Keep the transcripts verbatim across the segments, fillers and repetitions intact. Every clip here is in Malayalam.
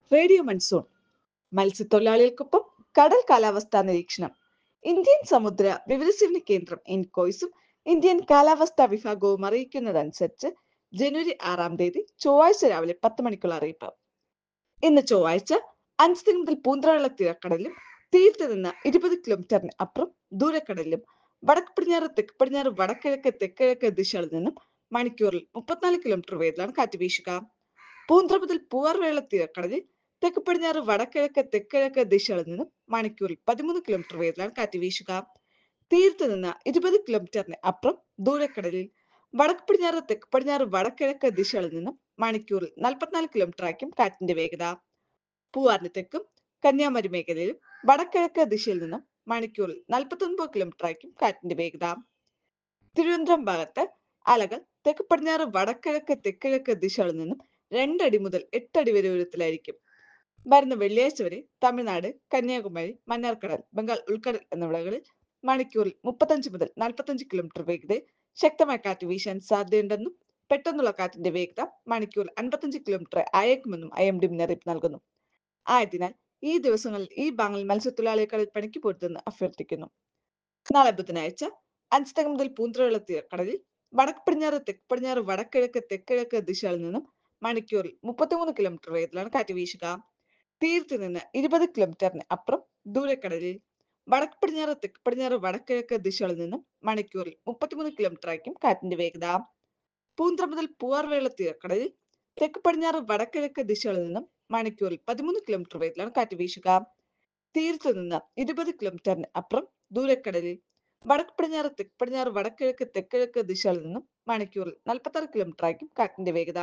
റേഡിയോ മൺസൂൺ മത്സ്യത്തൊഴിലാളികൾക്കൊപ്പം കടൽ കാലാവസ്ഥാ നിരീക്ഷണം. ഇന്ത്യൻ സമുദ്ര വിവരസേവന കേന്ദ്രം ഇൻകോയ്സും ഇന്ത്യൻ കാലാവസ്ഥാ വിഭാഗവും അറിയിക്കുന്നതനുസരിച്ച് ജനുവരി ആറാം തീയതി ചൊവ്വാഴ്ച രാവിലെ പത്ത് മണിക്കുള്ള അറിയിപ്പ്. ഇന്ന് ചൊവ്വാഴ്ച അഞ്ച് മുതൽ പൂന്തറയുള്ള തീരക്കടലിലും തീരത്ത് നിന്ന് ഇരുപത് കിലോമീറ്ററിന് അപ്പുറം ദൂരക്കടലിലും വടക്ക് പടിഞ്ഞാറ് തെക്ക് പടിഞ്ഞാറ് വടക്കിഴക്ക് തെക്കിഴക്ക് ദിശകളിൽ നിന്നും മണിക്കൂറിൽ മുപ്പത്തിനാല് കിലോമീറ്റർ വേഗത്തിലാണ് കാറ്റ് വീശുക. പൂന്തറ മുതൽ പൂവാർവേള തീരക്കടലിൽ തെക്ക് പടിഞ്ഞാറ് വടക്കിഴക്ക് തെക്കിഴക്ക് ദിശകളിൽ നിന്നും മണിക്കൂറിൽ പതിമൂന്ന് കിലോമീറ്റർ വേഗത്തിലാണ് കാറ്റ് വീശുക. തീരത്ത് നിന്ന് ഇരുപത് കിലോമീറ്ററിന് അപ്പുറം ദൂരക്കടലിൽ വടക്ക് പടിഞ്ഞാറ് തെക്ക് പടിഞ്ഞാറ് വടക്കിഴക്ക് ദിശകളിൽ നിന്നും മണിക്കൂറിൽ നാൽപ്പത്തിനാല് കിലോമീറ്റർ ആയിരിക്കും കാറ്റിന്റെ വേഗത. പൂവാറിന് തെക്കും കന്യാകുമാരി മേഖലയിലും വടക്കിഴക്ക് ദിശയിൽ നിന്നും മണിക്കൂറിൽ നാൽപ്പത്തി ഒൻപത് കിലോമീറ്റർ ആയിരിക്കും കാറ്റിന്റെ വേഗത. തിരുവനന്തപുരം ഭാഗത്ത് അലകൾ തെക്ക് പടിഞ്ഞാറ് വടക്കിഴക്ക് തെക്കിഴക്ക് ദിശകളിൽ നിന്നും രണ്ടടി മുതൽ എട്ടടി വരെ ഉയരത്തിലായിരിക്കും. വരുന്ന വെള്ളിയാഴ്ച വരെ തമിഴ്നാട്, കന്യാകുമാരി, മന്നാർക്കടൽ, ബംഗാൾ ഉൾക്കടൽ എന്നിവിടങ്ങളിൽ മണിക്കൂറിൽ മുപ്പത്തഞ്ച് മുതൽ നാൽപ്പത്തഞ്ച് കിലോമീറ്റർ വേഗതയിൽ ശക്തമായ കാറ്റ് വീശാൻ സാധ്യതയുണ്ടെന്നും പെട്ടെന്നുള്ള കാറ്റിന്റെ വേഗത മണിക്കൂറിൽ അൻപത്തഞ്ച് കിലോമീറ്റർ ആയേക്കുമെന്നും ഐ എം ഡി മുന്നറിയിപ്പ് നൽകുന്നു. ആയതിനാൽ ഈ ദിവസങ്ങളിൽ ഈ ഭാഗങ്ങളിൽ മത്സ്യത്തൊഴിലാളികൾ പണിക്ക് പോരുതെന്ന് അഭ്യർത്ഥിക്കുന്നു. നാളെ ബുധനാഴ്ച അഞ്ച് മുതൽ പൂന്തറയുള്ള തീരക്കടലിൽ വടക്ക് പടിഞ്ഞാറ് തെക്ക് പടിഞ്ഞാറ് വടക്കിഴക്ക് തെക്കിഴക്ക് ദിശകളിൽ നിന്നും മണിക്കൂറിൽ മുപ്പത്തിമൂന്ന് കിലോമീറ്റർ വേഗത്തിലാണ് കാറ്റ് വീശുക. തീരത്ത് നിന്ന് ഇരുപത് കിലോമീറ്ററിന് അപ്പുറം ദൂരക്കടലിൽ വടക്ക് പടിഞ്ഞാറ് തെക്ക് പടിഞ്ഞാറ് വടക്കിഴക്ക് ദിശകളിൽ നിന്നും മണിക്കൂറിൽ മുപ്പത്തിമൂന്ന് കിലോമീറ്റർ ആയിരിക്കും കാറ്റിന്റെ വേഗത. പൂന്തറ മുതൽ പൂവാർവേള തീരക്കടലിൽ തെക്ക് പടിഞ്ഞാറ് വടക്കിഴക്ക് ദിശകളിൽ നിന്നും മണിക്കൂറിൽ പതിമൂന്ന് കിലോമീറ്റർ വേഗത്തിലാണ് കാറ്റ് വീശുക. തീരത്ത് നിന്ന് ഇരുപത് കിലോമീറ്ററിന് അപ്പുറം ദൂരക്കടലിൽ വടക്ക് പടിഞ്ഞാറ് തെക്ക് പടിഞ്ഞാറ് വടക്കിഴക്ക് തെക്കിഴക്ക് ദിശകളിൽ നിന്നും മണിക്കൂറിൽ നാൽപ്പത്തി ആറ് കിലോമീറ്റർ ആയിരിക്കും കാറ്റിന്റെ വേഗത.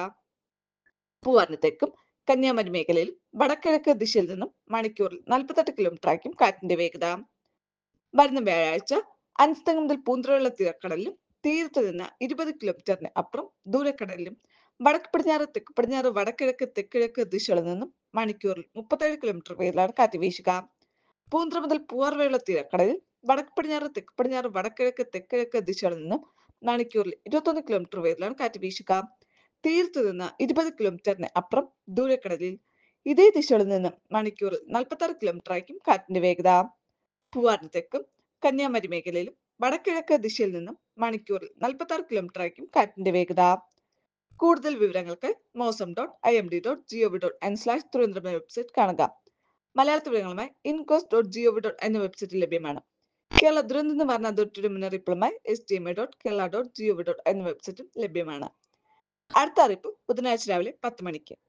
പൂവാറിന് തെക്കും കന്യാകുമാരി മേഖലയിൽ വടക്കിഴക്ക് ദിശയിൽ നിന്നും മണിക്കൂറിൽ നാൽപ്പത്തെട്ട് കിലോമീറ്റർ ആയിരിക്കും കാറ്റിന്റെ വേഗത. വരുന്ന വ്യാഴാഴ്ച അഞ്ച് മുതൽ പൂന്തറയുള്ള തീരക്കടലിലും തീരത്ത് നിന്ന് ഇരുപത് കിലോമീറ്ററിന് അപ്പുറം ദൂരക്കടലിലും വടക്ക് പടിഞ്ഞാറ് തെക്ക് പടിഞ്ഞാറ് വടക്കിഴക്ക് തെക്കിഴക്ക് ദിശകളിൽ നിന്നും മണിക്കൂറിൽ മുപ്പത്തേഴ് കിലോമീറ്റർ വേഗത്തിലാണ് കാറ്റ് വീശുക. പൂന്തറ മുതൽ പൂവാർവേള തീരക്കടലിൽ വടക്ക് പടിഞ്ഞാറ് തെക്ക് പടിഞ്ഞാറ് വടക്കിഴക്ക് തെക്കിഴക്ക് ദിശകളിൽ നിന്നും മണിക്കൂറിൽ ഇരുപത്തൊന്ന് കിലോമീറ്റർ വേഗത്തിലാണ് കാറ്റ് വീശുക. തീരത്ത് നിന്ന് ഇരുപത് കിലോമീറ്ററിന് അപ്പുറം ദൂരക്കടലിൽ ഇതേ ദിശകളിൽ നിന്ന് മണിക്കൂറിൽ നാൽപ്പത്തി ആറ് കിലോമീറ്റർ ആയിരിക്കും കാറ്റിന്റെ വേഗത. പൂവാറിന് തെക്കും കന്യാകുമാരി മേഖലയിലും വടക്കിഴക്ക് ദിശയിൽ നിന്നും മണിക്കൂറിൽ നാൽപ്പത്തി ആറ് കിലോമീറ്റർ ആയിരിക്കും കാറ്റിന്റെ വേഗത. കൂടുതൽ വിവരങ്ങൾക്ക് Mausam dot I M D dot G O V dot in slash Thiruvananthapuram website കാണുക. മലയാള വിവരങ്ങളുമായി INCOIS dot G O V dot എന്ന വെബ്സൈറ്റിൽ ലഭ്യമാണ്. കേരള ദുരന്ത നിവാരണ അതോറിറ്റിയുടെ മുന്നറിയിപ്പുകളുമായി S T M A dot Kerala dot G O V dot എന്ന വെബ്സൈറ്റും ലഭ്യമാണ്. അടുത്ത അറിയിപ്പ് ബുധനാഴ്ച രാവിലെ പത്ത് മണിക്ക്.